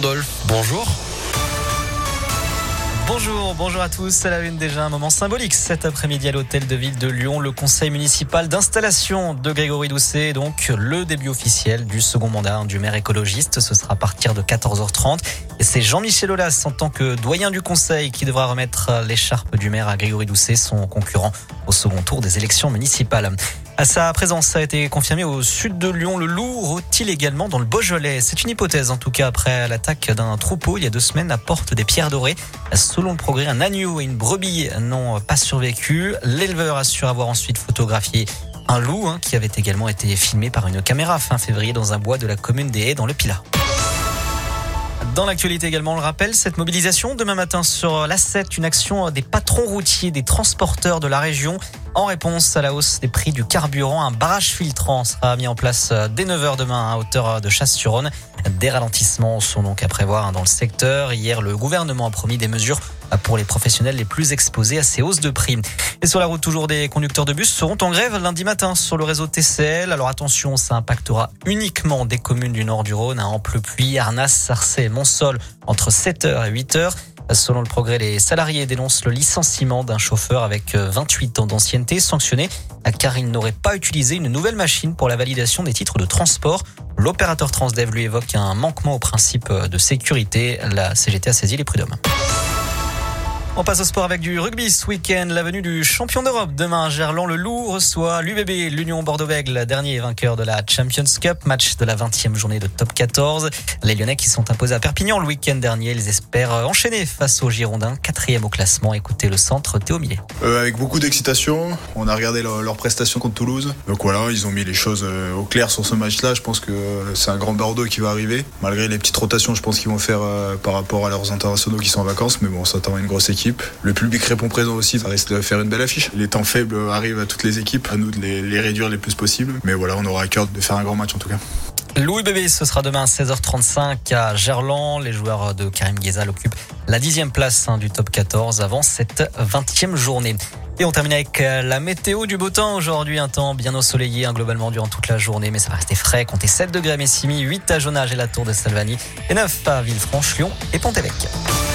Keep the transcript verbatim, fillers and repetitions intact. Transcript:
Randolph, bonjour. Bonjour, bonjour à tous. À la une, déjà un moment symbolique cet après-midi à l'hôtel de ville de Lyon. Le conseil municipal d'installation de Grégory Doucet, donc le début officiel du second mandat du maire écologiste. Ce sera à partir de quatorze heures trente. Et c'est Jean-Michel Aulas, en tant que doyen du conseil, qui devra remettre l'écharpe du maire à Grégory Doucet, son concurrent au second tour des élections municipales. À sa présence a été confirmée au sud de Lyon. Le loup rôtit également dans le Beaujolais. C'est une hypothèse, en tout cas, après l'attaque d'un troupeau il y a deux semaines à Porte des Pierres Dorées. Selon le progrès, un agneau et une brebis n'ont pas survécu. L'éleveur assure avoir ensuite photographié un loup hein, qui avait également été filmé par une caméra fin février dans un bois de la commune des Haies dans le Pilat. Dans l'actualité également, on le rappelle, cette mobilisation demain matin sur l'A sept, une action des patrons routiers, des transporteurs de la région. En réponse à la hausse des prix du carburant, un barrage filtrant sera mis en place dès neuf heures demain à hauteur de Chasse-sur-Rhône. Des ralentissements sont donc à prévoir dans le secteur. Hier, le gouvernement a promis des mesures pour les professionnels les plus exposés à ces hausses de prix. Et sur la route, toujours des conducteurs de bus seront en grève lundi matin sur le réseau T C L. Alors attention, ça impactera uniquement des communes du nord du Rhône, à Amplepuis, Arnas, Sarcey, Montsol, entre sept heures et huit heures. Selon le progrès, les salariés dénoncent le licenciement d'un chauffeur avec vingt-huit ans d'ancienneté sanctionné car il n'aurait pas utilisé une nouvelle machine pour la validation des titres de transport. L'opérateur Transdev lui évoque un manquement au principe de sécurité. La C G T a saisi les prud'hommes. On passe au sport avec du rugby ce week-end. La venue du champion d'Europe demain à Gerland. Le Loup reçoit l'U B B, l'Union Bordeaux-Bègles, dernier vainqueur de la Champions Cup, match de la vingtième journée de top quatorze. Les Lyonnais qui sont imposés à Perpignan le week-end dernier, ils espèrent enchaîner face aux Girondins, quatrième au classement. Écoutez le centre Théo Millet. Euh, avec beaucoup d'excitation, on a regardé leur, leur prestation contre Toulouse. Donc voilà, ils ont mis les choses euh, au clair sur ce match-là. Je pense que c'est un grand Bordeaux qui va arriver. Malgré les petites rotations, je pense qu'ils vont faire euh, par rapport à leurs internationaux qui sont en vacances. Mais bon, ça s'attend à une grosse équipe. Le public répond présent aussi, ça risque de faire une belle affiche. Les temps faibles arrivent à toutes les équipes, à nous de les, les réduire le plus possible. Mais voilà, on aura à cœur de faire un grand match en tout cas. L'U B B, ce sera demain à seize heures trente-cinq à Gerland. Les joueurs de Karim Ghezal occupent la dixième place hein, du top quatorze avant cette vingtième journée. Et on termine avec la météo du beau temps. Aujourd'hui, un temps bien ensoleillé hein, globalement durant toute la journée, mais ça va rester frais. Comptez sept degrés à Messimy, huit à Jonage et la Tour de Salvani, et neuf à Villefranche, Lyon et Pont-Évêque.